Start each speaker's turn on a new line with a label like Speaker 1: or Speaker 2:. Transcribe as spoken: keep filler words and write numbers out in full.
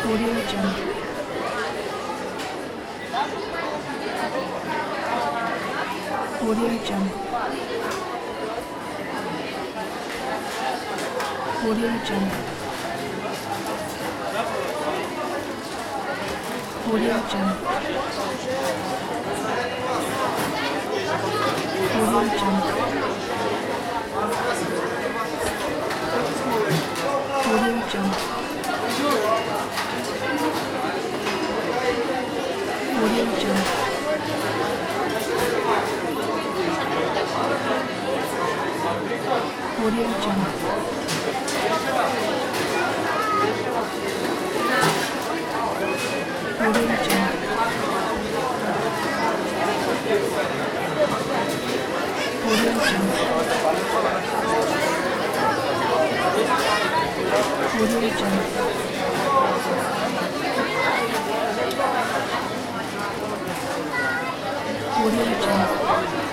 Speaker 1: Audio Jungle. Audio Jungle. Audio Jungle. Audio Jungle. Audio Jungle. Audio Jungle. Audio Jungle. Audio Jungle. Audio Jungle. Audio Jungle. Audio Jungle. Audio Jungle.